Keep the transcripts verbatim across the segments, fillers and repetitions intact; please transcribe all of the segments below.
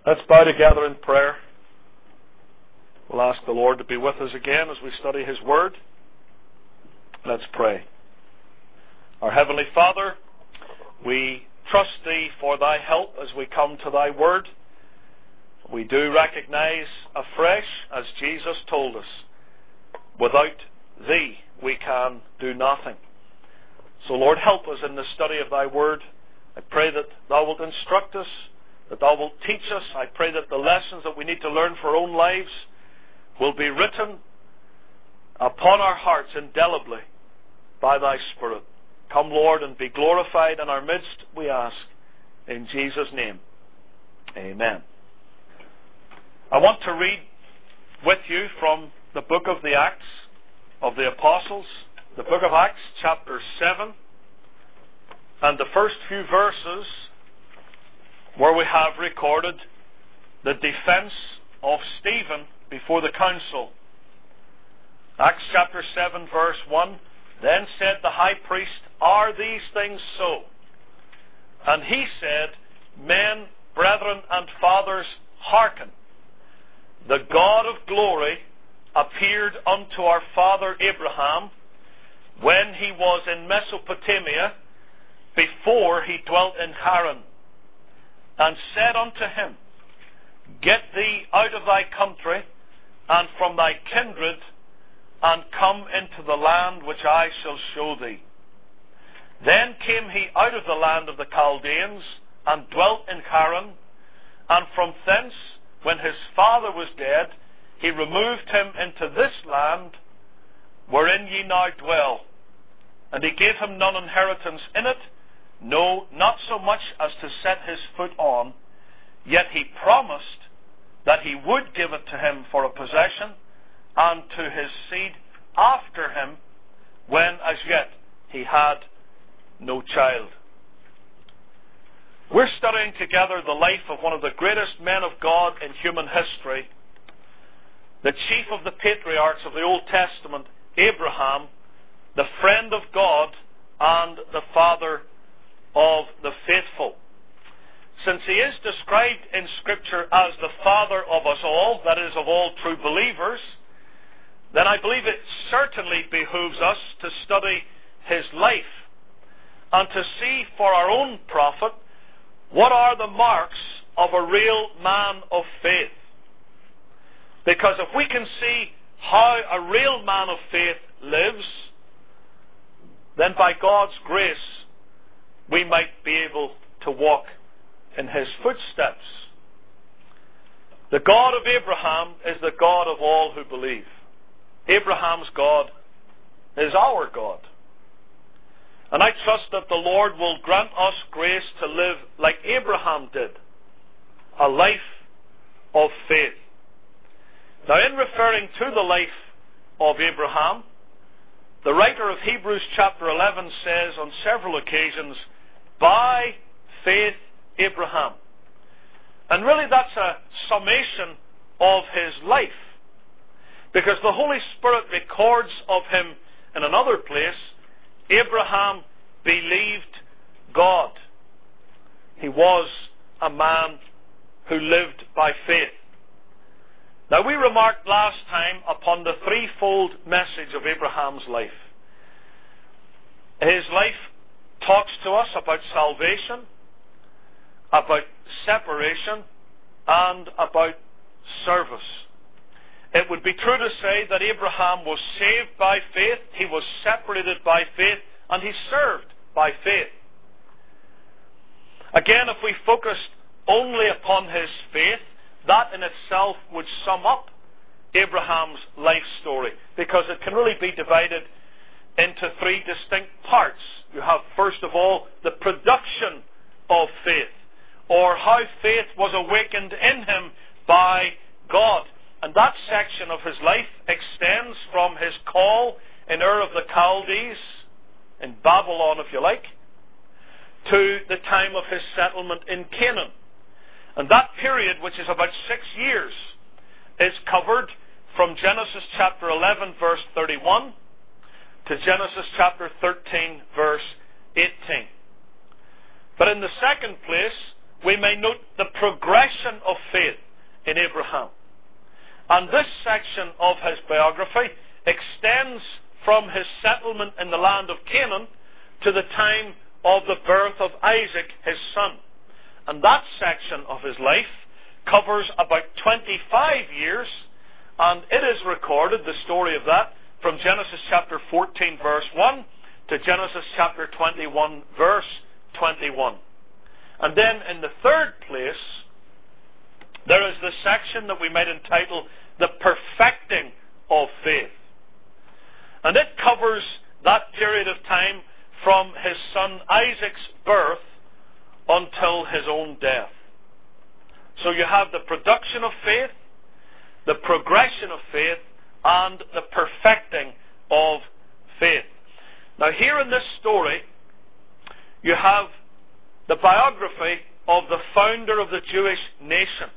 Let's bow together in prayer. We'll ask the Lord to be with us again as we study His Word. Let's pray. Our Heavenly Father, we trust Thee for Thy help as we come to Thy Word. We do recognize afresh, as Jesus told us, without Thee we can do nothing. So Lord, help us in the study of Thy Word. I pray that Thou wilt instruct us, that Thou wilt teach us. I pray that the lessons that we need to learn for our own lives will be written upon our hearts indelibly by Thy Spirit. Come, Lord, and be glorified in our midst, we ask, in Jesus' name. Amen. I want to read with you from the book of the Acts of the Apostles, the book of Acts, chapter seven, and the first few verses where we have recorded the defense of Stephen before the council. Acts chapter seven, verse one, Then said the high priest, Are these things so? And he said, Men, brethren, and fathers, hearken. The God of glory appeared unto our father Abraham when he was in Mesopotamia, before he dwelt in Haran, and said unto him, Get thee out of thy country, and from thy kindred, and come into the land which I shall show thee. Then came he out of the land of the Chaldeans, and dwelt in Haran, and from thence, when his father was dead, he removed him into this land, wherein ye now dwell. And he gave him none inheritance in it, no, not so much as to set his foot on, yet he promised that he would give it to him for a possession, and to his seed after him, when as yet he had no child. We're studying together the life of one of the greatest men of God in human history, the chief of the patriarchs of the Old Testament, Abraham, the friend of God and the father of the faithful. Since he is described in Scripture as the father of us all, that is, of all true believers, then I believe it certainly behooves us to study his life and to see for our own profit what are the marks of a real man of faith. Because if we can see how a real man of faith lives, then by God's grace we might be able to walk in his footsteps. The God of Abraham is the God of all who believe. Abraham's God is our God. And I trust that the Lord will grant us grace to live like Abraham did, a life of faith. Now, in referring to the life of Abraham, the writer of Hebrews chapter eleven says on several occasions, by faith Abraham. And really that's a summation of his life, because the Holy Spirit records of him in another place, Abraham believed God. He was a man who lived by faith. Now, we remarked last time upon the threefold message of Abraham's life. His life talks to us about salvation, about separation, and about service. It would be true to say that Abraham was saved by faith, he was separated by faith, and he served by faith. Again, if we focused only upon his faith, that in itself would sum up Abraham's life story, because it can really be divided into three distinct parts. You have, first of all, the production of faith, or how faith was awakened in him by God. And that section of his life extends from his call in Ur of the Chaldees, in Babylon if you like, to the time of his settlement in Canaan. And that period, which is about six years, is covered from Genesis chapter eleven verse thirty-one to Genesis chapter thirteen verse eighteen. But in the second place, we may note the progression of faith in Abraham. And this section of his biography extends from his settlement in the land of Canaan to the time of the birth of Isaac, his son. And that section of his life covers about twenty-five years, and it is recorded, the story of that, from Genesis chapter fourteen, verse one, to Genesis chapter twenty-one, verse twenty-one. And then in the third place, there is the section that we might entitle the perfecting of faith. And it covers that period of time from his son Isaac's birth until his own death. So you have the production of faith, the progression of faith, and the perfecting of faith. Now here in this story, you have the biography of the founder of the Jewish nation.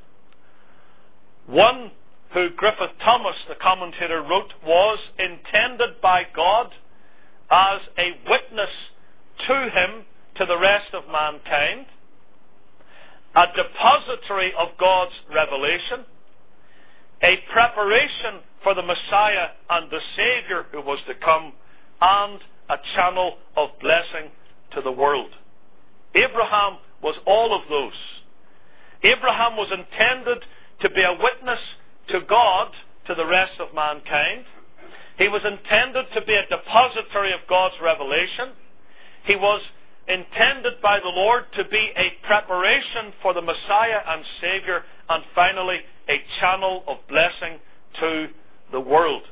One who Griffith Thomas, the commentator, wrote was intended by God as a witness to him, to the rest of mankind, a depository of God's revelation, a preparation for the Messiah and the Savior who was to come, and a channel of blessing to the world. Abraham was all of those. Abraham was intended to be a witness to God, to the rest of mankind. He was intended to be a depository of God's revelation. He was intended by the Lord to be a preparation for the Messiah and Savior, and finally a channel of blessing to the world.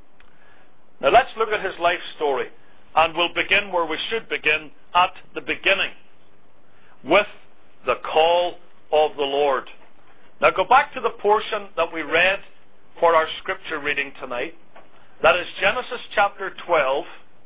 Now let's look at his life story, and we'll begin where we should begin, at the beginning, with the call of the Lord. Now go back to the portion that we read for our scripture reading tonight. That is Genesis chapter twelve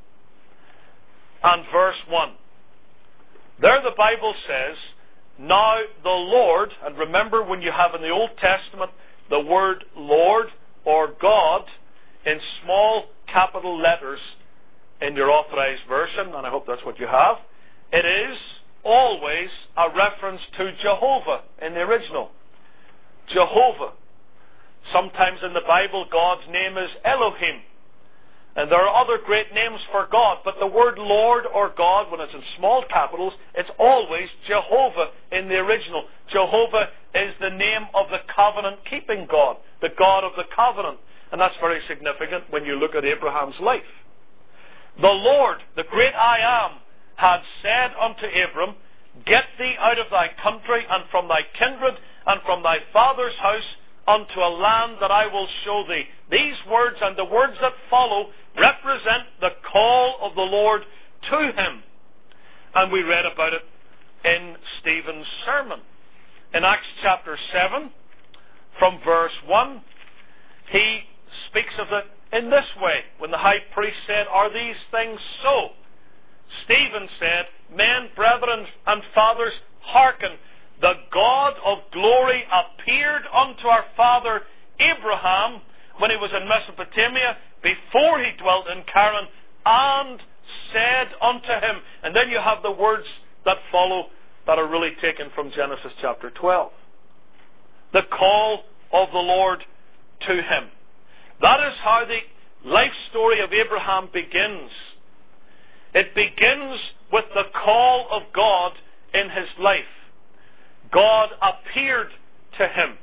and verse one. There the Bible says, "Now the Lord," and remember when you have in the Old Testament the word Lord or God in small capital letters in your authorized version, and I hope that's what you have, it is always a reference to Jehovah in the original. Jehovah. Sometimes in the Bible God's name is Elohim. And there are other great names for God, but the word Lord or God, when it's in small capitals, it's always Jehovah in the original. Jehovah is the name of the covenant-keeping God, the God of the covenant. And that's very significant when you look at Abraham's life. The Lord, the great I Am, had said unto Abram, "Get thee out of thy country and from thy kindred and from thy father's house unto a land that I will show thee." These words and the words that follow represent the call of the Lord to him. And we read about it in Stephen's sermon. In Acts chapter seven, from verse one, he speaks of it in this way. When the high priest said, "Are these things so?" Stephen said, "Men, brethren, and fathers, hearken. The God of glory appeared unto our father Abraham when he was in Mesopotamia, before he dwelt in Charan, and said unto him." And then you have the words that follow that are really taken from Genesis chapter twelve. The call of the Lord to him. That is how the life story of Abraham begins. It begins with the call of God in his life. God appeared to him,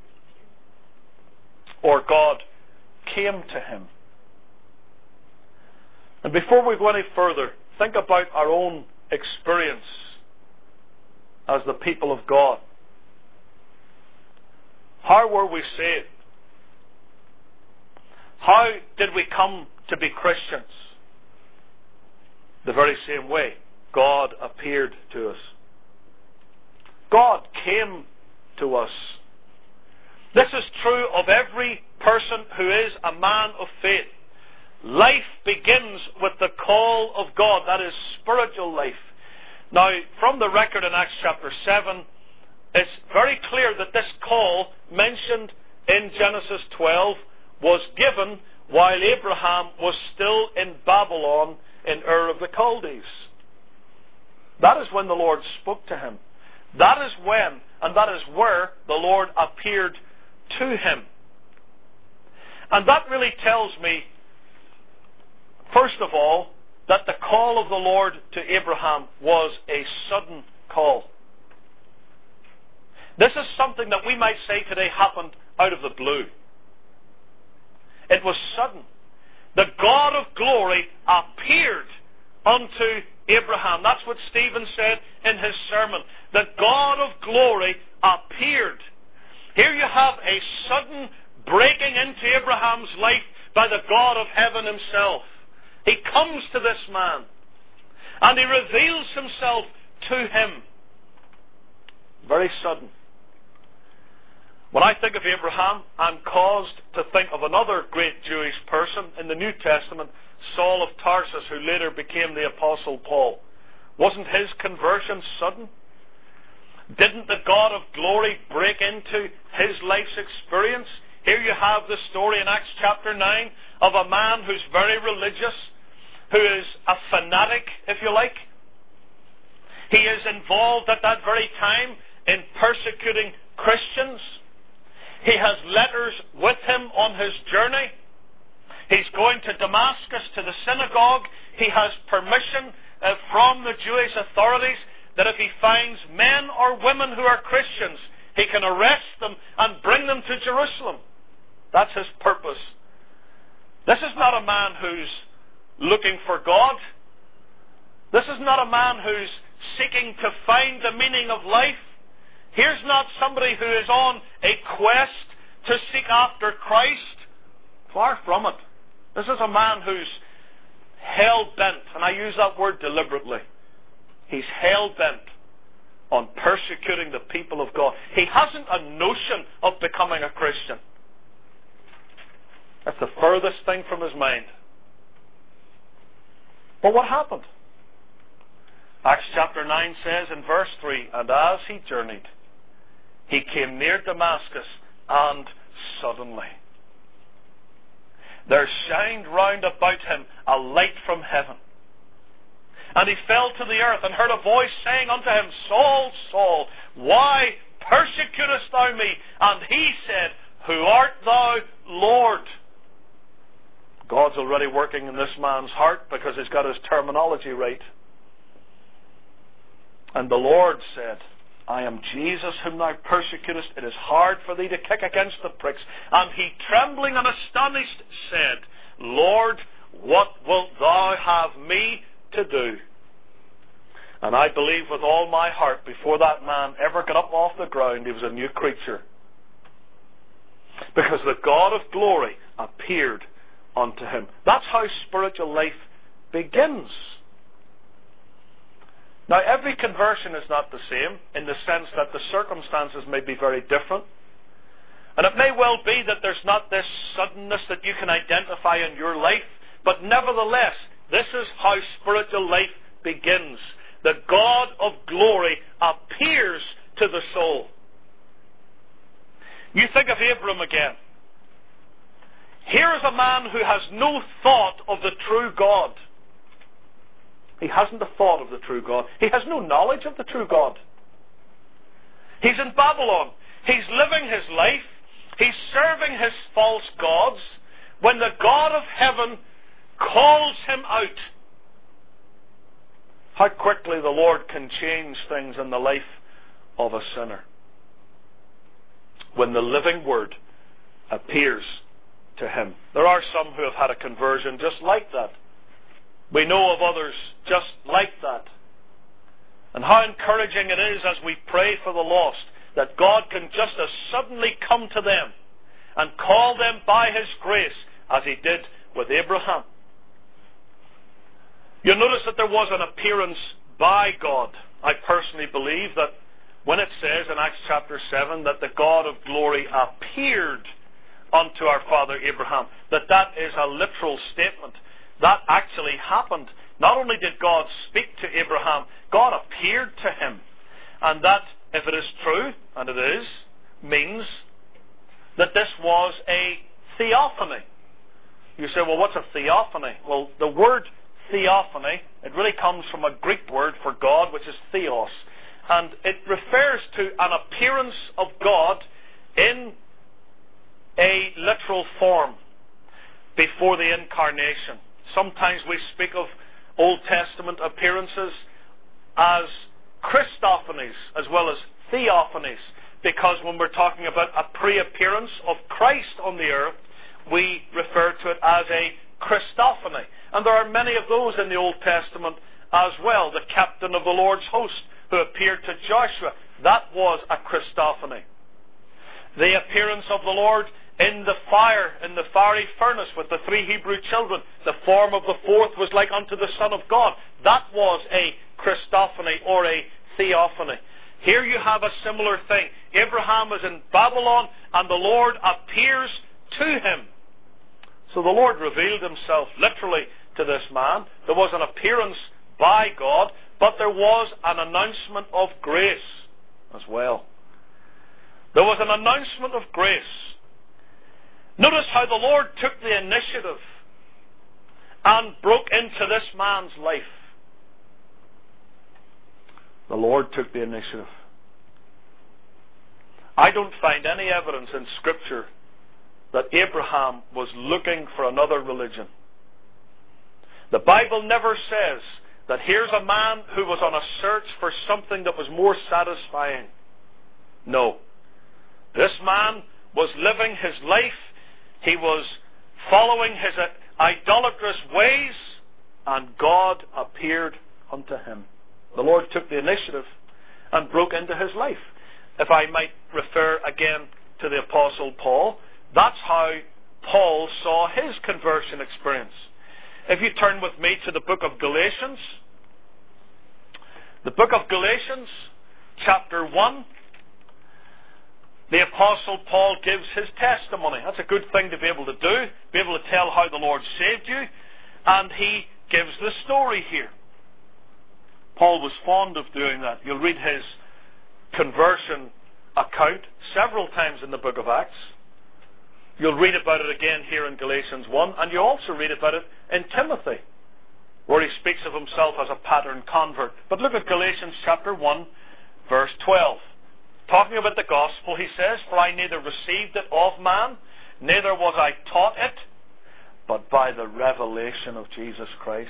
or God came to him. And before we go any further, think about our own experience as the people of God. How were we saved? How did we come to be Christians? The very same way. God appeared to us. God came to us. This is true of every person who is a man of faith. Life begins with the call of God. That is spiritual life. Now, from the record in Acts chapter seven, it's very clear that this call mentioned in Genesis twelve was given while Abraham was still in Babylon in Ur of the Chaldees. That is when the Lord spoke to him. That is when Lord appeared to him. And that really tells me, first of all, that the call of the Lord to Abraham was a sudden call. This is something that we might say today happened out of the blue. It was sudden. The God of glory appeared unto Abraham. That's what Stephen said in his sermon. The God of glory appeared. Here you have a sudden breaking into Abraham's life by the God of heaven himself. He comes to this man and he reveals himself to him. Very sudden. When I think of Abraham, I'm caused to think of another great Jewish person in the New Testament, Saul of Tarsus, who later became the Apostle Paul. Wasn't his conversion sudden? Didn't the God of glory break into his life's experience? Here you have the story in Acts chapter nine of a man who's very religious, who is a fanatic, if you like. He is involved at that very time in persecuting Christians. He has letters with him on his journey. He's going to Damascus to the synagogue. He has permission uh, from the Jewish authorities that if he finds men or women who are Christians, he can arrest them and bring them to Jerusalem. That's his purpose. This is not a man who's looking for God. This is not a man who's seeking to find the meaning of life. Here's not somebody who is on a quest to seek after Christ. Far from it. This is a man who's hell-bent, and I use that word deliberately. He's hell-bent on persecuting the people of God. He hasn't a notion of becoming a Christian. That's the furthest thing from his mind. But what happened? Acts chapter nine says in verse three, and as he journeyed, he came near Damascus, and suddenly there shined round about him a light from heaven. And he fell to the earth, and heard a voice saying unto him, Saul, Saul, why persecutest thou me? And he said, Who art thou, Lord? God's already working in this man's heart because he's got his terminology right. And the Lord said, I am Jesus whom thou persecutest. It is hard for thee to kick against the pricks. And he, trembling and astonished, said, Lord, what wilt thou have me to do? And I believe with all my heart, before that man ever got up off the ground, he was a new creature. Because the God of glory appeared unto him. That's how spiritual life begins. Now, every conversion is not the same, in the sense that the circumstances may be very different. And it may well be that there's not this suddenness that you can identify in your life, but nevertheless, this is how spiritual life begins. The God of glory appears to the soul. You think of Abram again. Here is a man who has no thought of the true God. He hasn't a thought of the true God. He has no knowledge of the true God. He's in Babylon. He's living his life. He's serving his false gods when the God of heaven calls him out. How quickly the Lord can change things in the life of a sinner. When the living word appears to him. There are some who have had a conversion just like that. We know of others just like that. And how encouraging it is as we pray for the lost that God can just as suddenly come to them and call them by His grace as He did with Abraham. You'll notice that there was an appearance by God. I personally believe that when it says in Acts chapter seven that the God of glory appeared unto our father Abraham, that that is a literal statement. That actually happened. Not only did God speak to Abraham, God appeared to him. And that, if it is true, and it is, means that this was a theophany. You say, well, what's a theophany? Well, the word theophany, it really comes from a Greek word for God, which is theos. And it refers to an appearance of God form before the incarnation. Sometimes we speak of Old Testament appearances as Christophanies as well as theophanies, because when we're talking about a pre-appearance of Christ on the earth, we refer to it as a Christophany. And there are many of those in the Old Testament as well. The captain of the Lord's host who appeared to Joshua, that was a Christophany. The appearance of the Lord in the fire, in the fiery furnace with the three Hebrew children, the form of the fourth was like unto the Son of God. That was a Christophany or a theophany. Here you have a similar thing. Abraham is in Babylon and the Lord appears to him. So the Lord revealed himself literally to this man. There was an appearance by God, but there was an announcement of grace as well. There was an announcement of grace. Notice how the Lord took the initiative and broke into this man's life. The Lord took the initiative. I don't find any evidence in Scripture that Abraham was looking for another religion. The Bible never says that here's a man who was on a search for something that was more satisfying. No. This man was living his life. He was following his idolatrous ways, and God appeared unto him. The Lord took the initiative and broke into his life. If I might refer again to the Apostle Paul, that's how Paul saw his conversion experience. If you turn with me to the book of Galatians, the book of Galatians, chapter one, the Apostle Paul gives his testimony. That's a good thing to be able to do, be able to tell how the Lord saved you, and he gives the story here. Paul was fond of doing that. You'll read his conversion account several times in the book of Acts. You'll read about it again here in Galatians one, and you also read about it in Timothy, where he speaks of himself as a pattern convert. But look at Galatians chapter one, verse twelve. Talking about the gospel, he says, "For I neither received it of man, neither was I taught it, but by the revelation of Jesus Christ.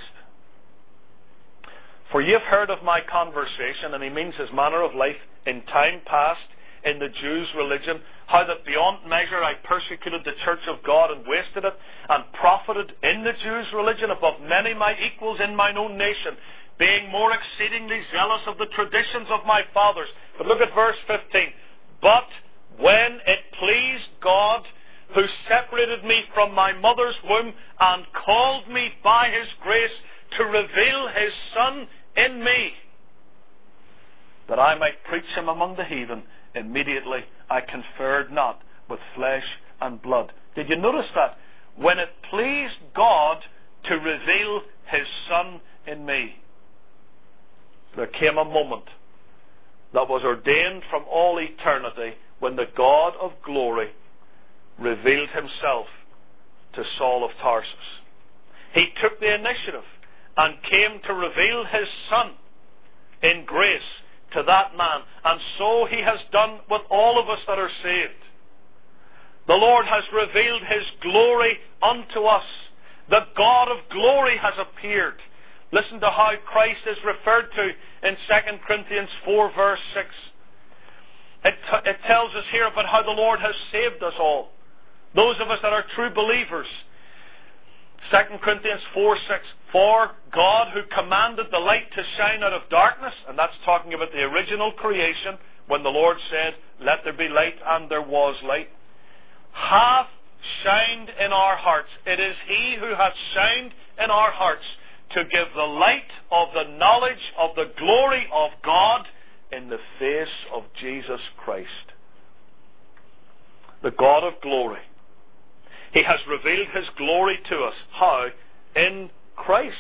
For ye have heard of my conversation," and he means his manner of life, "in time past in the Jews' religion, how that beyond measure I persecuted the church of God and wasted it, and profited in the Jews' religion above many my equals in mine own nation, being more exceedingly zealous of the traditions of my fathers." But look at verse fifteen. "But when it pleased God, who separated me from my mother's womb, and called me by his grace to reveal his Son in me, that I might preach him among the heathen, immediately I conferred not with flesh and blood." Did you notice that? When it pleased God to reveal his Son in me, there came a moment that was ordained from all eternity when the God of glory revealed himself to Saul of Tarsus. He took the initiative and came to reveal his Son in grace to that man. And so he has done with all of us that are saved. The Lord has revealed his glory unto us. The God of glory has appeared. Listen to how Christ is referred to in Second Corinthians four, verse six. It, t- it tells us here about how the Lord has saved us all. Those of us that are true believers. Second Corinthians four, six. "For God, who commanded the light to shine out of darkness," and that's talking about the original creation, when the Lord said, "Let there be light," and there was light, "hath shined in our hearts." It is he who hath shined in our hearts, to give the light of the knowledge of the glory of God in the face of Jesus Christ. The God of glory. He has revealed his glory to us. How? In Christ.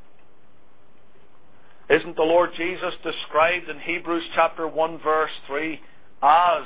Isn't the Lord Jesus described in Hebrews chapter one, verse three as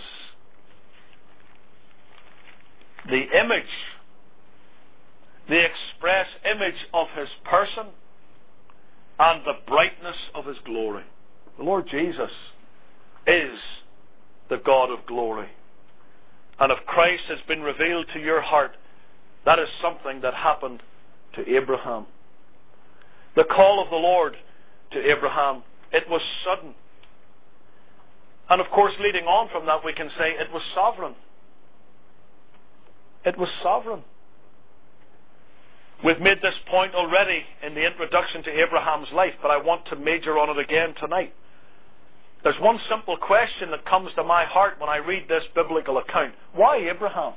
the image, the express image of his person and the brightness of his glory? The Lord Jesus is the God of glory. And if Christ has been revealed to your heart, That is something that happened to Abraham. The call of the Lord to Abraham, it was sudden. And of course, leading on from that, we can say it was sovereign. It was sovereign. We've made this point already in the introduction to Abraham's life, but I want to major on it again tonight. There's one simple question that comes to my heart when I read this biblical account. Why Abraham?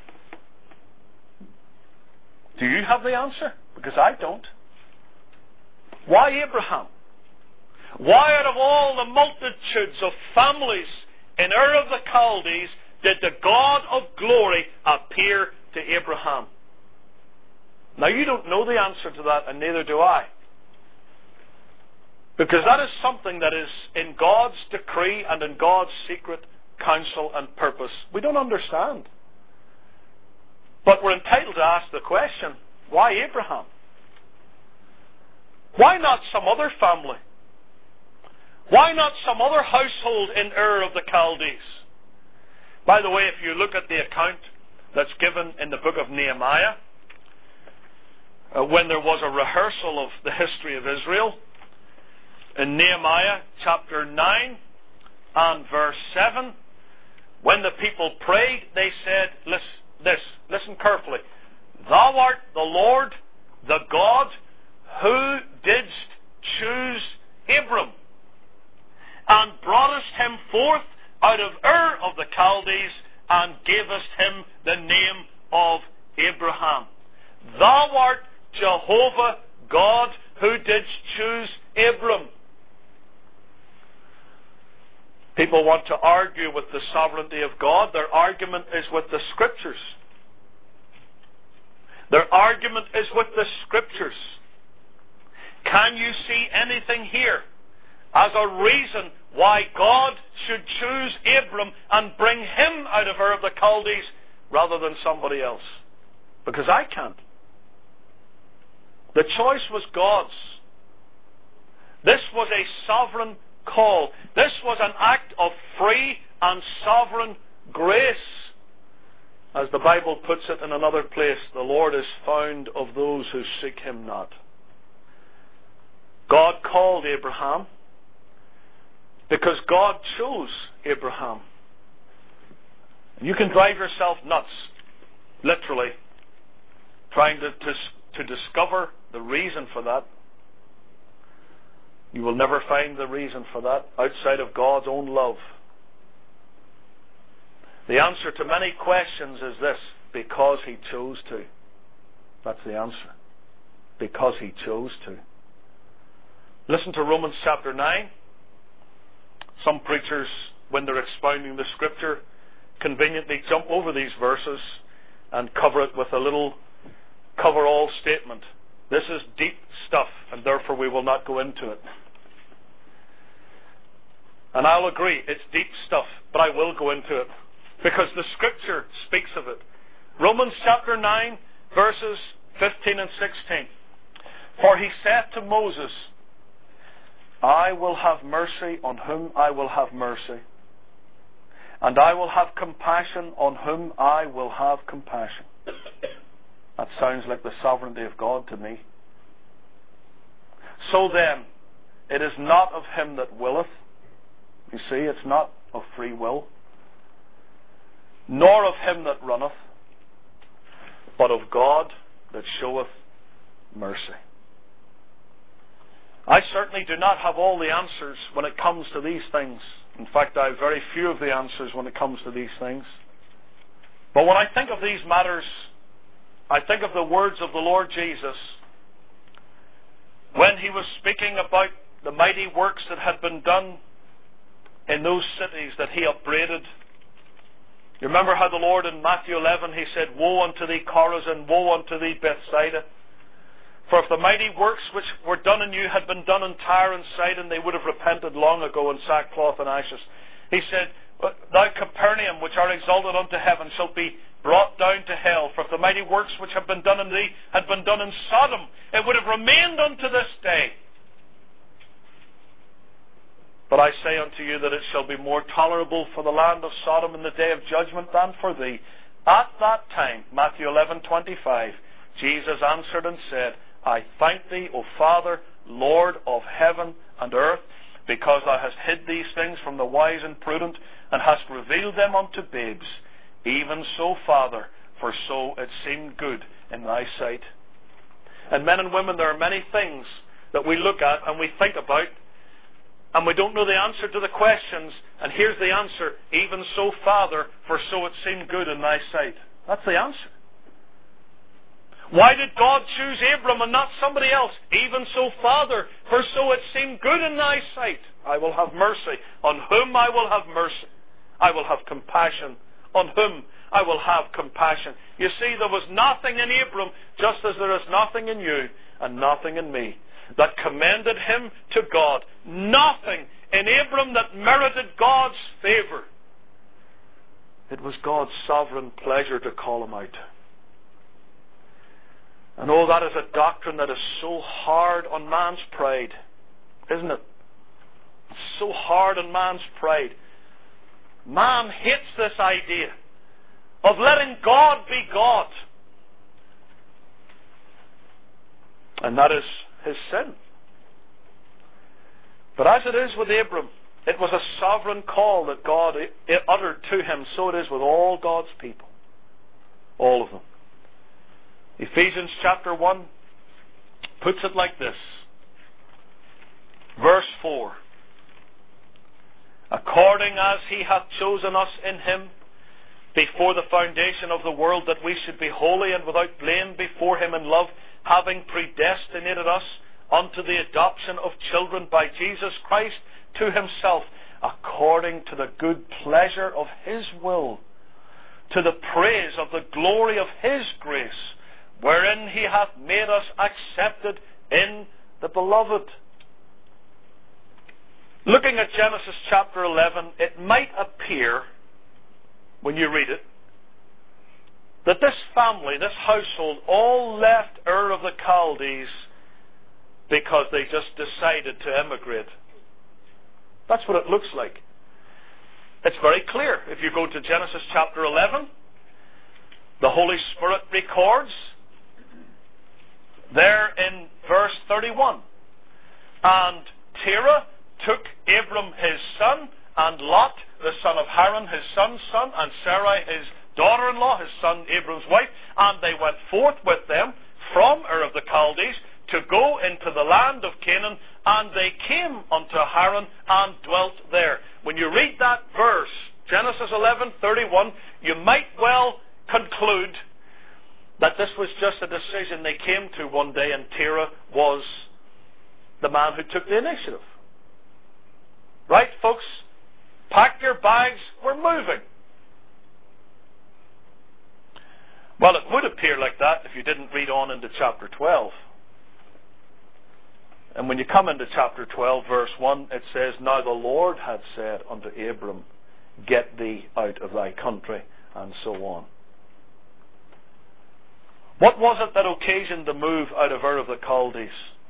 Do you have the answer? Because I don't. Why Abraham? Why out of all the multitudes of families in Ur of the Chaldees did the God of glory appear to Abraham? Now you don't know the answer to that, and neither do I. Because that is something that is in God's decree and in God's secret counsel and purpose. We don't understand. But we're entitled to ask the question, why Abraham? Why not some other family? Why not some other household in Ur of the Chaldees? By the way, if you look at the account that's given in the book of Nehemiah, uh, when there was a rehearsal of the history of Israel, in Nehemiah chapter nine and verse seven, when the people prayed, they said, listen, this, listen carefully. Thou art the Lord, the God, who didst choose Abram, and broughtest him forth out of Ur of the Chaldees, and gavest him the name of Abraham. Thou art Jehovah God, who didst choose Abram. People want to argue with the sovereignty of God. Their argument is with the Scriptures. Their argument is with the Scriptures. Can you see anything here as a reason why God should choose Abram and bring him out of Ur of the Chaldees rather than somebody else? Because I can't. The choice was God's. This was a sovereign call. This was an act of free and sovereign grace. As the Bible puts it in another place, the Lord is found of those who seek him not. God called Abraham because God chose Abraham. You can drive yourself nuts, literally, trying to, to, to discover the reason for that. You will never find the reason for that outside of God's own love. The answer to many questions is this: because he chose to. That's the answer. Because he chose to. Listen to Romans chapter nine. Some preachers, when they're expounding the Scripture, conveniently jump over these verses and cover it with a little cover-all statement. This is deep stuff, and therefore we will not go into it. And I'll agree, it's deep stuff, but I will go into it, because the Scripture speaks of it. Romans chapter nine, verses fifteen and sixteen. For he saith to Moses, I will have mercy on whom I will have mercy, and I will have compassion on whom I will have compassion. That sounds like the sovereignty of God to me. So then, it is not of him that willeth. You see, it's not of free will. Nor of him that runneth, but of God that showeth mercy. I certainly do not have all the answers when it comes to these things. In fact, I have very few of the answers when it comes to these things. But when I think of these matters, I think of the words of the Lord Jesus when he was speaking about the mighty works that had been done in those cities that he upbraided. You remember how the Lord in Matthew eleven, he said, Woe unto thee, Chorazin, woe unto thee, Bethsaida. For if the mighty works which were done in you had been done in Tyre and Sidon, they would have repented long ago in sackcloth and ashes. He said, Thou Capernaum, which art exalted unto heaven, shalt be brought down to hell. For if the mighty works which have been done in thee had been done in Sodom, it would have remained unto this day. But I say unto you that it shall be more tolerable for the land of Sodom in the day of judgment than for thee. At that time, Matthew eleven twenty-five, Jesus answered and said, I thank thee, O Father, Lord of heaven and earth, because thou hast hid these things from the wise and prudent, and hast revealed them unto babes. Even so, Father, for so it seemed good in thy sight. And men and women, there are many things that we look at and we think about, and we don't know the answer to the questions, and here's the answer. Even so, Father, for so it seemed good in thy sight. That's the answer. Why did God choose Abram and not somebody else? Even so, Father, for so it seemed good in thy sight. I will have mercy on whom I will have mercy. I will have compassion on whom I will have compassion. You see, there was nothing in Abram, just as there is nothing in you and nothing in me, that commended him to God. Nothing in Abram that merited God's favor. It was God's sovereign pleasure to call him out. And oh, that is a doctrine that is so hard on man's pride, isn't it? It's so hard on man's pride. Man hates this idea of letting God be God. And that is his sin. But as it is with Abram, it was a sovereign call that God uttered to him. So it is with all God's people. All of them. Ephesians chapter one puts it like this. Verse four. According as he hath chosen us in him before the foundation of the world, that we should be holy and without blame before him in love, having predestinated us unto the adoption of children by Jesus Christ to himself, according to the good pleasure of his will, to the praise of the glory of his grace, wherein he hath made us accepted in the beloved. Looking at Genesis chapter eleven, it might appear, when you read it, that this family, this household, all left Ur of the Chaldees because they just decided to emigrate. That's what it looks like. It's very clear. If you go to Genesis chapter eleven, the Holy Spirit records there in verse thirty-one, and Terah took Abram his son, and Lot the son of Haran his son's son, and Sarai his daughter-in-law, his son Abram's wife, and they went forth with them from Ur of the Chaldees to go into the land of Canaan, and they came unto Haran and dwelt there. When you read that verse, Genesis eleven thirty-one, you might well conclude that this was just a decision they came to one day, and Terah was the man who took the initiative. Right, folks? Pack your bags, we're moving. Well, it would appear like that if you didn't read on into chapter twelve. And when you come into chapter twelve, verse one, it says, Now the Lord had said unto Abram, Get thee out of thy country, and so on. What was it that occasioned the move out of Ur of the Chaldees?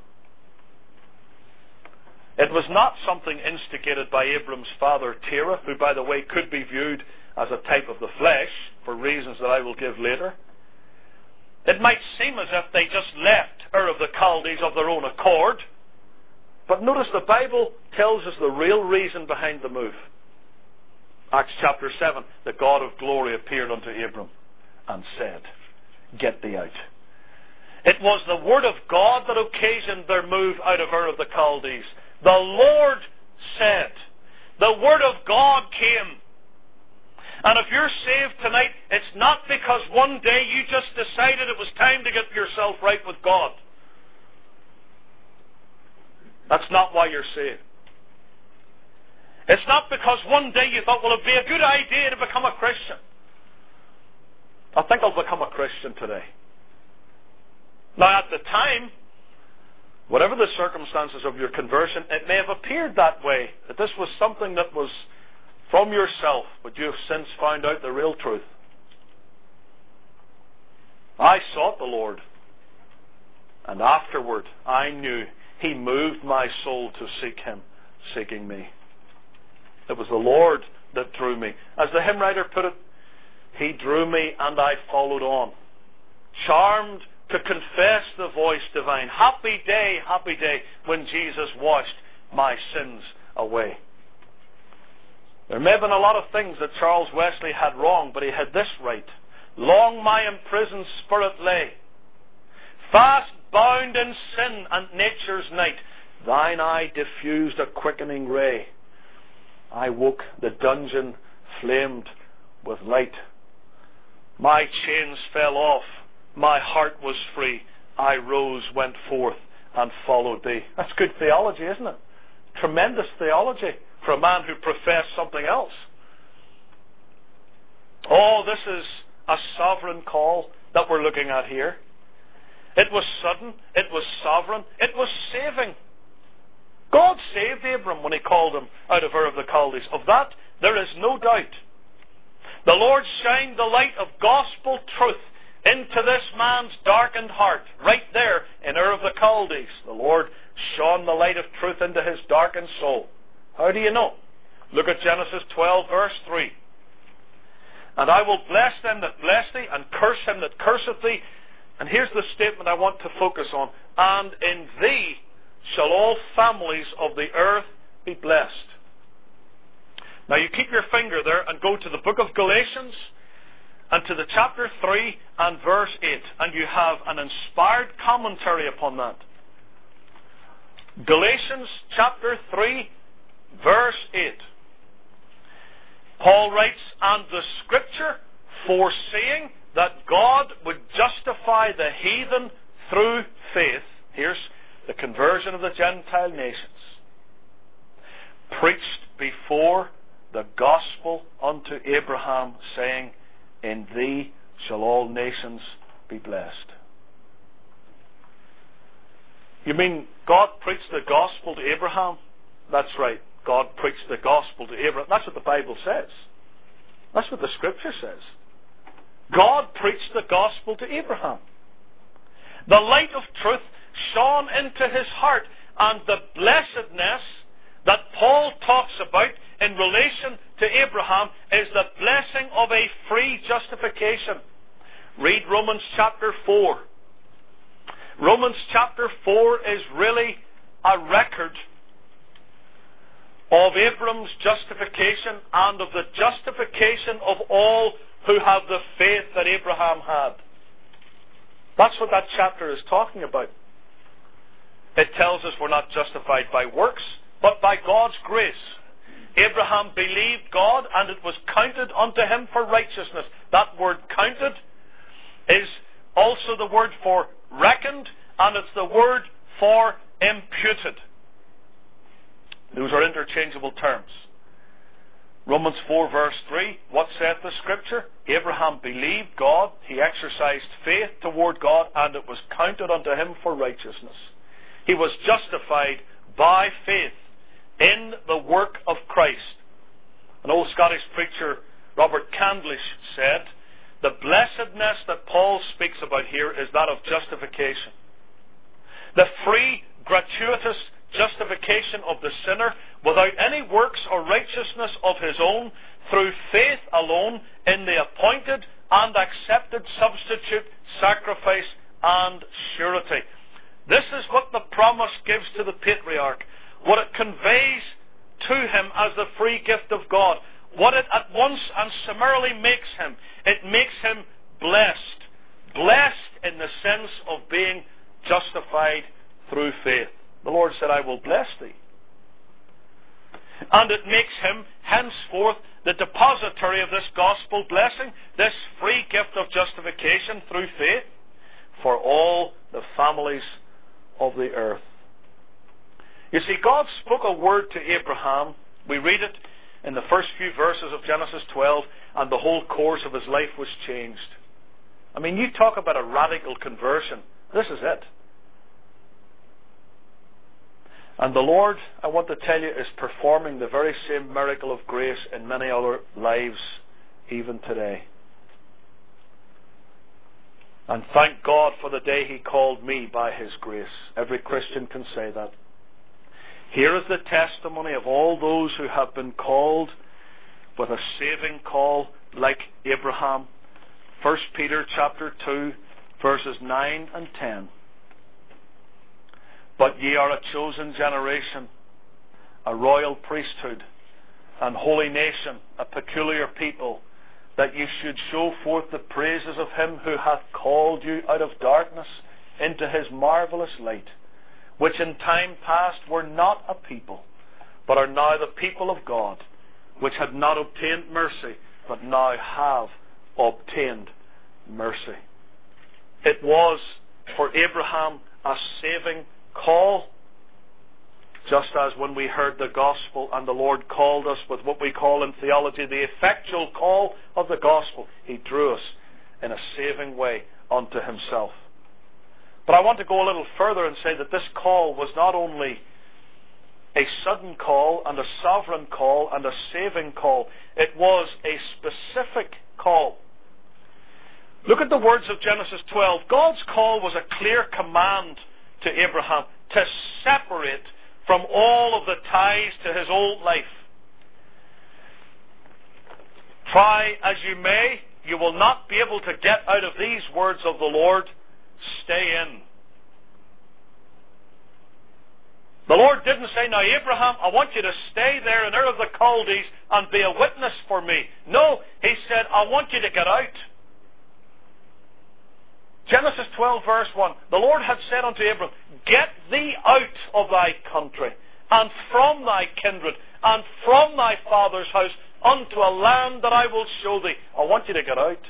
It was not something instigated by Abram's father Terah, who, by the way, could be viewed as a type of the flesh, for reasons that I will give later. It might seem as if they just left Ur of the Chaldees of their own accord, but notice the Bible tells us the real reason behind the move. Acts chapter seven, the God of glory appeared unto Abram and said, Get thee out. It was the word of God that occasioned their move out of Ur of the Chaldees. The Lord said. The word of God came. And if you're saved tonight, it's not because one day you just decided it was time to get yourself right with God. That's not why you're saved. It's not because one day you thought, well, it'd be a good idea to become a Christian. I think I'll become a Christian today. Now, at the time, whatever the circumstances of your conversion, it may have appeared that way, that this was something that was from yourself, but you have since found out the real truth. I sought the Lord, and afterward I knew He moved my soul to seek Him, seeking me. It was the Lord that drew me. As the hymn writer put it, He drew me and I followed on, charmed to confess the voice divine. Happy day, happy day, when Jesus washed my sins away. There may have been a lot of things that Charles Wesley had wrong, but he had this right. Long my imprisoned spirit lay, fast bound in sin and nature's night. Thine eye diffused a quickening ray. I woke, the dungeon flamed with light. My chains fell off, my heart was free. I rose, went forth, and followed thee. That's good theology, isn't it? Tremendous theology for a man who professed something else. Oh, this is a sovereign call that we're looking at here. It was sudden, it was sovereign, it was saving. God saved Abram when he called him out of Ur of the Chaldees. Of that, there is no doubt. The Lord shined the light of gospel truth into this man's darkened heart, right there in Ur of the Chaldees. The Lord shone the light of truth into his darkened soul. How do you know? Look at Genesis twelve, verse three. And I will bless them that bless thee, and curse him that curseth thee. And here's the statement I want to focus on. And in thee shall all families of the earth be blessed. Now you keep your finger there and go to the book of Galatians and to the chapter three and verse eight, and you have an inspired commentary upon that. Galatians chapter three, verse eight. Paul writes, and the scripture foreseeing that God would justify the heathen through faith, here's the conversion of the Gentile nations, preached before the gospel unto Abraham, saying, in thee shall all nations be blessed. You mean God preached the gospel to Abraham? That's right. God preached the gospel to Abraham. That's what the Bible says. That's what the scripture says. God preached the gospel to Abraham. The light of truth shone into his heart, and the blessedness that Paul talks about in relation to Abraham is the blessing of a free justification. Read Romans chapter four. Romans chapter four is really a record of Abram's justification and of the justification of all who have the faith that Abraham had. That's what that chapter is talking about. It tells us we're not justified by works, but by God's grace. Abraham believed God, and it was counted unto him for righteousness. That word counted is also the word for reckoned, and it's the word for imputed. Those are interchangeable terms. Romans four verse three, what saith the scripture? Abraham believed God, he exercised faith toward God, and it was counted unto him for righteousness. He was justified by faith in the work of Christ. An old Scottish preacher, Robert Candlish, said, the blessedness that Paul speaks about here is that of justification. The free, gratuitous justification of the sinner without any works or righteousness of his own, through faith alone in the appointed and accepted substitute, sacrifice and surety. This is what the promise gives to the patriarch, what it conveys to him as the free gift of God, what it at once and summarily makes him. It makes him blessed, blessed in the sense of being justified through faith. The Lord said, I will bless thee. And it makes him henceforth the depository of this gospel blessing, this free gift of justification through faith for all the families of the earth. You see, God spoke a word to Abraham. We read it in the first few verses of Genesis twelve, and the whole course of his life was changed. I mean, you talk about a radical conversion. This is it. And the Lord, I want to tell you, is performing the very same miracle of grace in many other lives even today. And thank God for the day He called me by His grace. Every Christian can say that. Here is the testimony of all those who have been called with a saving call like Abraham. First Peter chapter two verses nine and ten. But ye are a chosen generation, a royal priesthood, and holy nation, a peculiar people, that ye should show forth the praises of him who hath called you out of darkness into his marvellous light, which in time past were not a people, but are now the people of God, which had not obtained mercy, but now have obtained mercy. It was for Abraham a saving call, just as when we heard the gospel and the Lord called us with what we call in theology the effectual call of the gospel. He drew us in a saving way unto himself. But I want to go a little further and say that this call was not only a sudden call and a sovereign call and a saving call. It was a specific call. Look at the words of Genesis twelve. God's call was a clear command to Abraham to separate from all of the ties to his old life. Try as you may, you will not be able to get out of these words of the Lord, stay in. The Lord didn't say, now Abraham, I want you to stay there in Ur of the Chaldees and be a witness for me. No, he said, I want you to get out. Genesis twelve verse one, the Lord had said unto Abraham, get thee out of thy country, and from thy kindred, and from thy father's house, unto a land that I will show thee. I want you to get out.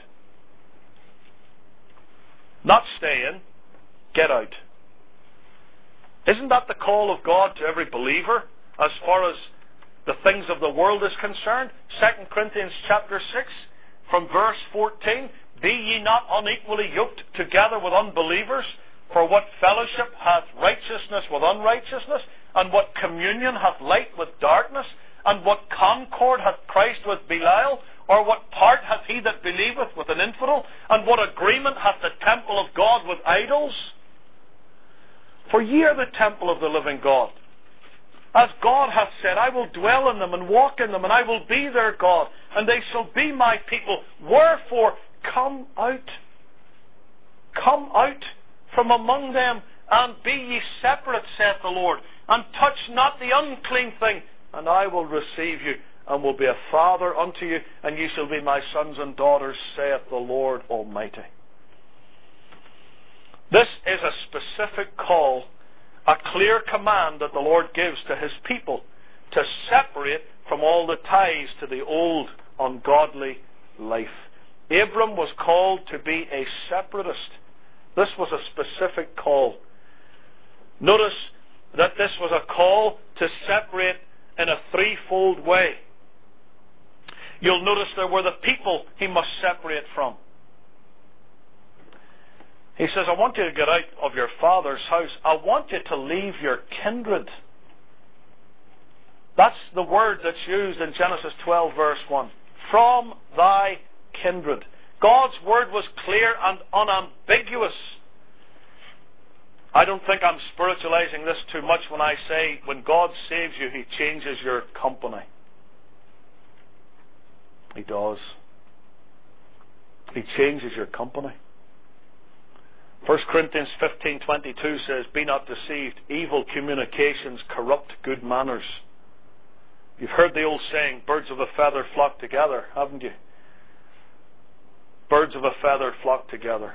Not stay in, get out. Isn't that the call of God to every believer as far as the things of the world is concerned? Second Corinthians chapter six from verse fourteen, be ye not unequally yoked together with unbelievers? For what fellowship hath righteousness with unrighteousness? And what communion hath light with darkness? And what concord hath Christ with Belial? Or what part hath he that believeth with an infidel? And what agreement hath the temple of God with idols? For ye are the temple of the living God. As God hath said, I will dwell in them and walk in them, and I will be their God, and they shall be my people. Wherefore, come out. Come out from among them, and be ye separate, saith the Lord, and touch not the unclean thing, and I will receive you, and will be a father unto you, and ye shall be my sons and daughters, saith the Lord Almighty. This is a specific call, a clear command that the Lord gives to his people to separate from all the ties to the old ungodly life. Abram was called to be a separatist. This was a specific call. Notice that this was a call to separate in a threefold way. You'll notice there were the people he must separate from. He says, I want you to get out of your father's house. I want you to leave your kindred. That's the word that's used in Genesis twelve verse one. From thy kindred. God's word was clear and unambiguous. I don't think I'm spiritualizing this too much when I say when God saves you, he changes your company. He does. He changes your company. First Corinthians fifteen twenty-two says, be not deceived, evil communications corrupt good manners. You've heard the old saying, birds of a feather flock together, haven't you? Birds of a feather flock together.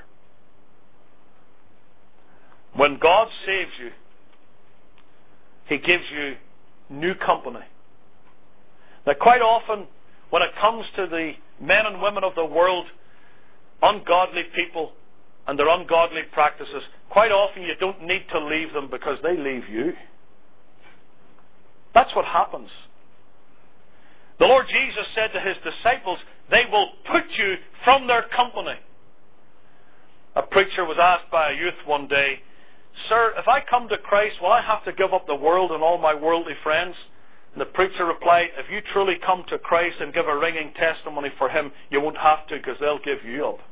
When God saves you, he gives you new company. Now quite often, when it comes to the men and women of the world, ungodly people, and their ungodly practices, quite often you don't need to leave them because they leave you. That's what happens. The Lord Jesus said to his disciples, they will put you from their company. A preacher was asked by a youth one day, sir, if I come to Christ, will I have to give up the world and all my worldly friends? And the preacher replied, if you truly come to Christ and give a ringing testimony for him, you won't have to because they'll give you up.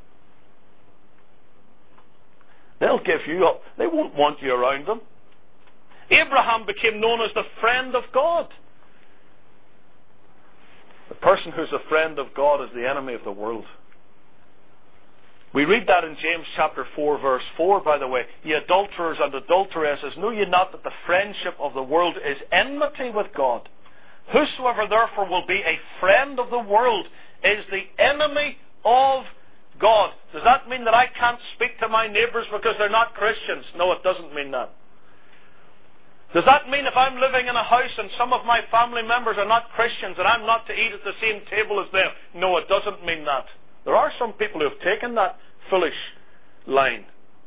They'll give you up. They won't want you around them. Abraham became known as the friend of God. The person who's a friend of God is the enemy of the world. We read that in James chapter four, verse four, by the way. Ye adulterers and adulteresses, know ye not that the friendship of the world is enmity with God? Whosoever therefore will be a friend of the world is the enemy of God. Does that mean that I can't speak to my neighbours because they're not Christians? No, it doesn't mean that. Does that mean if I'm living in a house and some of my family members are not Christians and I'm not to eat at the same table as them? No, it doesn't mean that. There are some people who have taken that foolish line.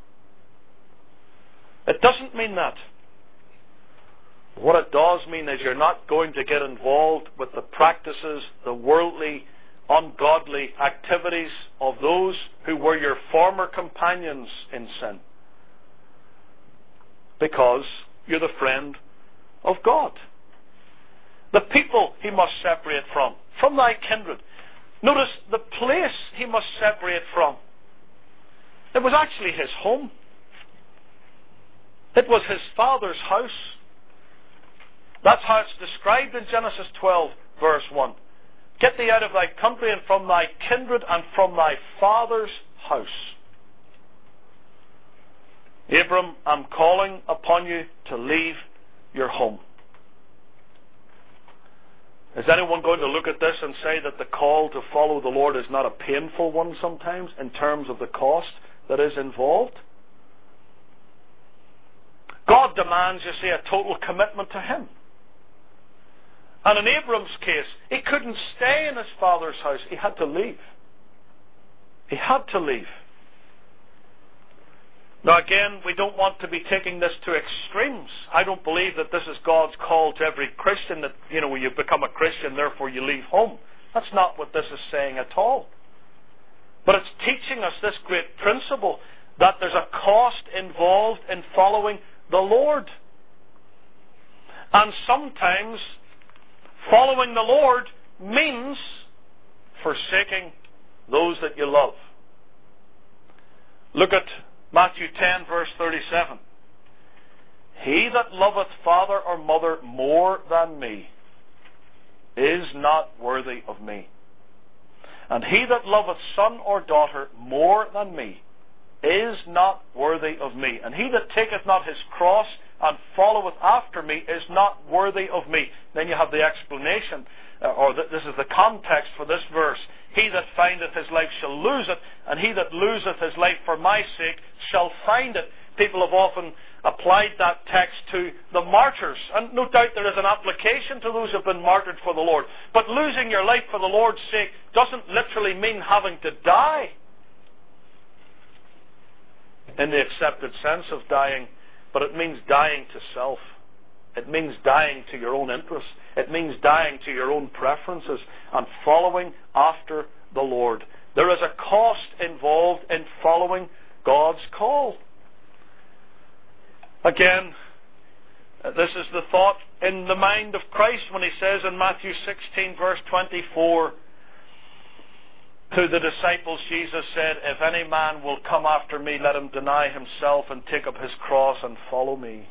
It doesn't mean that. What it does mean is you're not going to get involved with the practices, the worldly, ungodly activities of those who were your former companions in sin. Because you're the friend of God. The people he must separate from, from thy kindred. Notice the place he must separate from. It was actually his home. It was his father's house. That's how it's described in Genesis twelve, verse one. Get thee out of thy country and from thy kindred and from thy father's house. Abram, I'm calling upon you to leave your home. Is anyone going to look at this and say that the call to follow the Lord is not a painful one sometimes in terms of the cost that is involved? God demands, you see, a total commitment to Him. And in Abram's case, he couldn't stay in his father's house. He had to leave. He had to leave. Now again, we don't want to be taking this to extremes. I don't believe that this is God's call to every Christian, that, you know, you become a Christian, therefore you leave home. That's not what this is saying at all. But it's teaching us this great principle, that there's a cost involved in following the Lord. And sometimes following the Lord means forsaking those that you love. Look at Matthew ten, verse thirty-seven. He that loveth father or mother more than me is not worthy of me. And he that loveth son or daughter more than me is not worthy of me. And he that taketh not his cross and followeth after me is not worthy of me. Then you have the explanation, uh, or th- this is the context for this verse. He that findeth his life shall lose it, and he that loseth his life for my sake shall find it. People have often applied that text to the martyrs, and no doubt there is an application to those who have been martyred for the Lord. But losing your life for the Lord's sake doesn't literally mean having to die, in the accepted sense of dying, but it means dying to self. It means dying to your own interests. It means dying to your own preferences and following after the Lord. There is a cost involved in following God's call. Again, this is the thought in the mind of Christ when he says in Matthew sixteen, verse twenty-four, to the disciples, Jesus said, if any man will come after me, let him deny himself and take up his cross and follow me.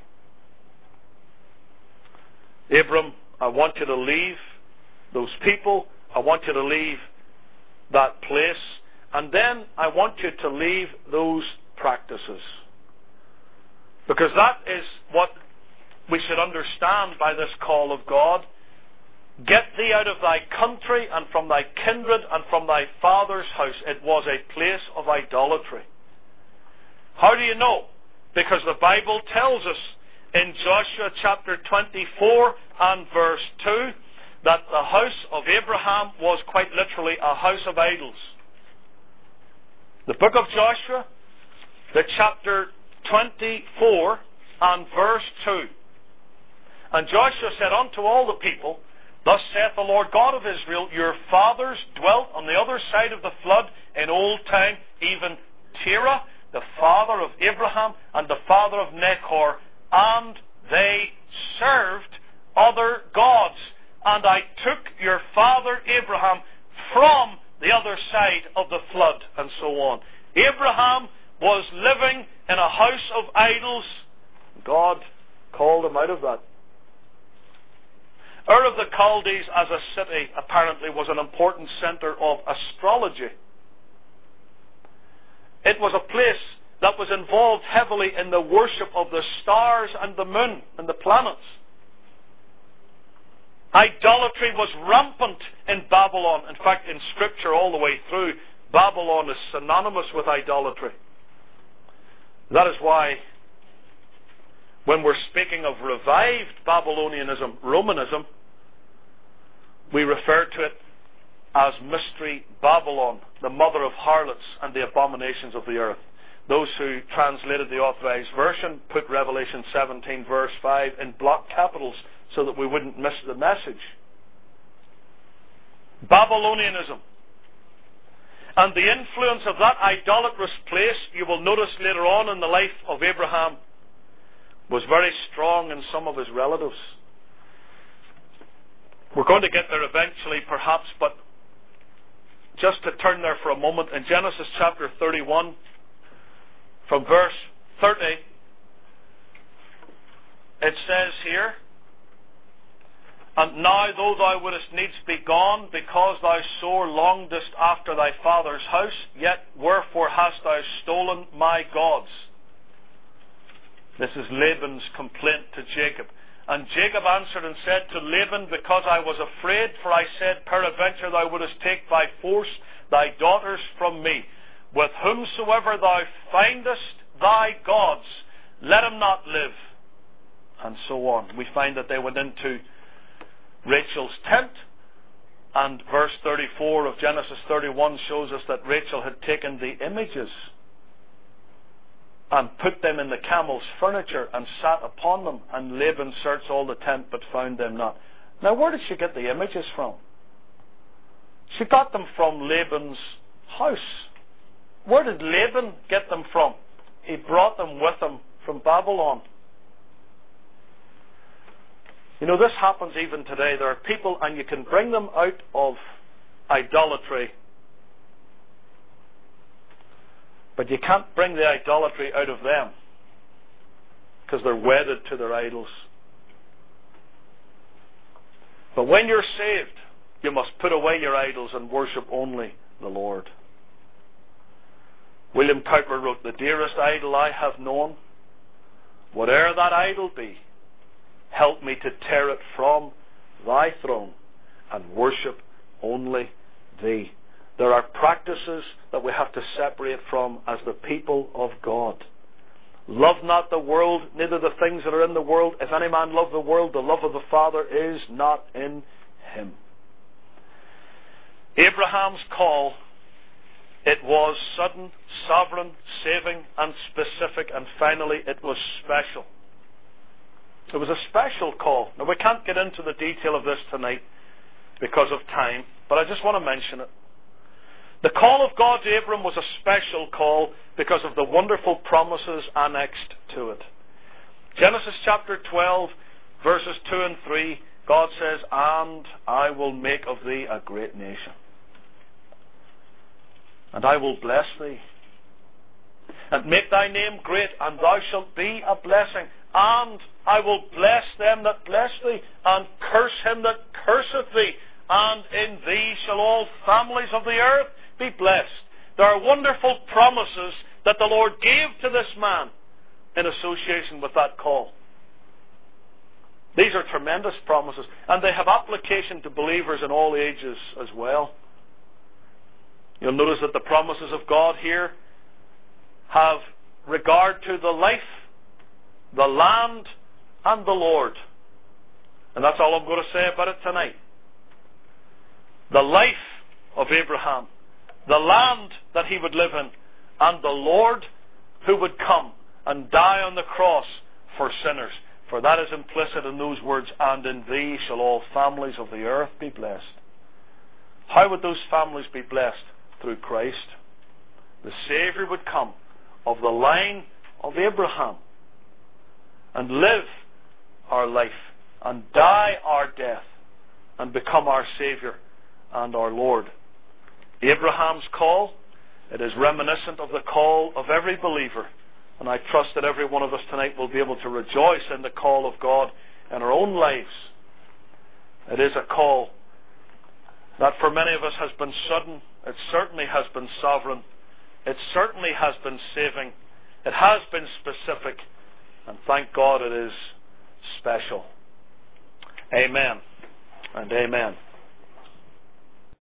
Abram, I want you to leave those people. I want you to leave that place. And then I want you to leave those practices. Because that is what we should understand by this call of God. Get thee out of thy country and from thy kindred and from thy father's house. It was a place of idolatry. How do you know? Because the Bible tells us in Joshua chapter twenty-four and verse two that the house of Abraham was quite literally a house of idols. The book of Joshua, the chapter twenty-four and verse two. And Joshua said unto all the people, thus saith the Lord God of Israel, your fathers dwelt on the other side of the flood in old time, even Terah, the father of Abraham, and the father of Nahor, and they served other gods. And I took your father Abraham from the other side of the flood, and so on. Abraham was living in a house of idols. God called him out of that. Ur of the Chaldees as a city apparently was an important center of astrology. was a place that was involved heavily in the worship of the stars and the moon and the planets. Idolatry was rampant in Babylon. In fact, in Scripture all the way through, Babylon is synonymous with idolatry. That is why when we're speaking of revived Babylonianism, Romanism, we refer to it as Mystery Babylon, the mother of harlots and the abominations of the earth. Those who translated the Authorized Version put Revelation seventeen verse five in block capitals so that we wouldn't miss the message. Babylonianism. And the influence of that idolatrous place, you will notice later on in the life of Abraham, was very strong in some of his relatives. We're going to get there eventually, perhaps, but just to turn there for a moment, in Genesis chapter thirty-one, from verse thirty, it says here, "And now, though thou wouldest needs be gone, because thou sore longedest after thy father's house, yet wherefore hast thou stolen my gods?" This is Laban's complaint to Jacob. "And Jacob answered and said to Laban, Because I was afraid, for I said, Peradventure thou wouldest take by force thy daughters from me. With whomsoever thou findest thy gods, let him not live." And so on. We find that they went into Rachel's tent, and verse thirty-four of Genesis thirty-one shows us that Rachel had taken the images and put them in the camel's furniture and sat upon them, and Laban searched all the tent but found them not. Now, where did she get the images from? She got them from Laban's house. Where did Laban get them from? He brought them with him from Babylon. You know, this happens even today. There are people, and you can bring them out of idolatry, but you can't bring the idolatry out of them because they're wedded to their idols. But when you're saved, you must put away your idols and worship only the Lord. William Cowper wrote, "The dearest idol I have known, whate'er that idol be, help me to tear it from thy throne and worship only thee." There are practices that we have to separate from as the people of God. "Love not the world, neither the things that are in the world. If any man love the world, the love of the Father is not in him." Abraham's call, it was sudden, sovereign, saving, and specific, and finally it was special. It was a special call. Now, we can't get into the detail of this tonight because of time, but I just want to mention it. The call of God to Abram was a special call because of the wonderful promises annexed to it. Genesis chapter twelve, verses two and three, God says, "And I will make of thee a great nation, and I will bless thee, and make thy name great, and thou shalt be a blessing. And I will bless them that bless thee, and curse him that curseth thee, and in thee shall all families of the earth be blessed." There are wonderful promises that the Lord gave to this man in association with that call. These are tremendous promises, and they have application to believers in all ages as well. You'll notice that the promises of God here have regard to the life, the land, and the Lord. And that's all I'm going to say about it tonight. The life of Abraham, the land that he would live in, and the Lord who would come and die on the cross for sinners. For that is implicit in those words, "And in thee shall all families of the earth be blessed." How would those families be blessed? Through Christ. The Saviour would come of the line of Abraham and live our life and die our death and become our Saviour and our Lord. Abraham's call, it is reminiscent of the call of every believer, and I trust that every one of us tonight will be able to rejoice in the call of God in our own lives. It is a call that for many of us has been sudden. It certainly has been sovereign, It certainly has been saving. It has been specific. And thank God it is special. Amen and amen.